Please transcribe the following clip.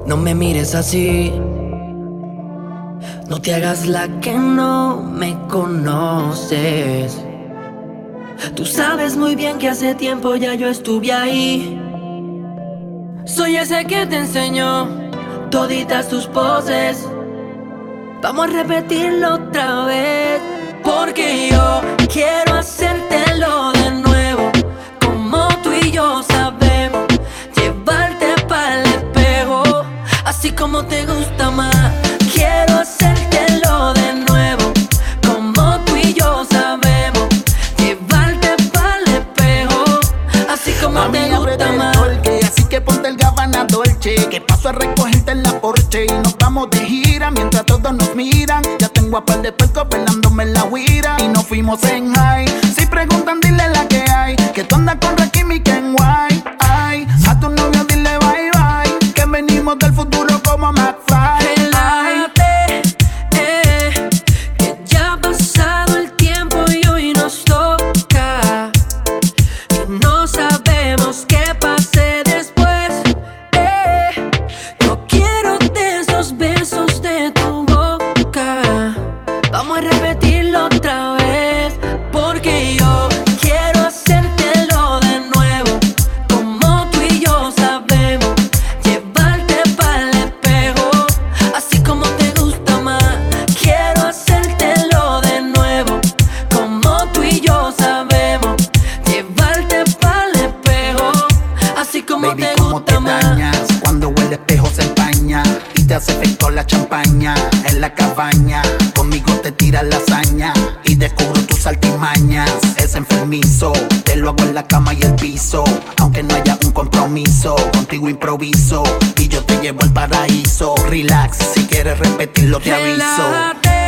No me mires así, no te hagas la que no me conoces. Tú sabes muy bien que hace tiempo ya yo estuve ahí. Soy ese que te enseñó toditas tus poses. Vamos a repetirlo otra vez, porque yo quiero hacértelo de nuevo, como tú y yo sabemos. Llevarte pa'l espejo, así como te gusta más. Quiero hacértelo de nuevo, como tú y yo sabemos. Llevarte pa'l espejo, así como te gusta más. Así que ponte el Gabbana Dolce, que paso a recogerte en la Porsche. Y nos vamos de gira mientras todos nos miran. Ya tengo a par de puercos velándome en la guira. Y nos fuimos en high. Si preguntan, dile la que hay, que tú andas con Rakim y Ken White. Ay, a tu novio dile bye bye, que venimos del futuro como McFly. Relájate, que ya ha pasado el tiempo y hoy nos toca. Y no sabemos qué pase después. Yo quiero de esos besos de tu boca. Vamos a repetirlo otra vez, porque yo quiero hacértelo de nuevo, como tú y yo sabemos. Llevarte pa'l espejo, así como te gusta más. Quiero hacértelo de nuevo, como tú y yo sabemos. Llevarte pa'l espejo, así como Baby, te cómo te gusta más. dañas cuando el espejo se empaña y te hace efecto la champaña en la cabaña. Conmigo te tiras lasaña y descubro tus artimañas. Es enfermizo, te lo hago en la cama y el piso. Aunque no haya un compromiso, contigo improviso y yo te llevo al paraíso. Relax, si quieres repetirlo te aviso. Relájate,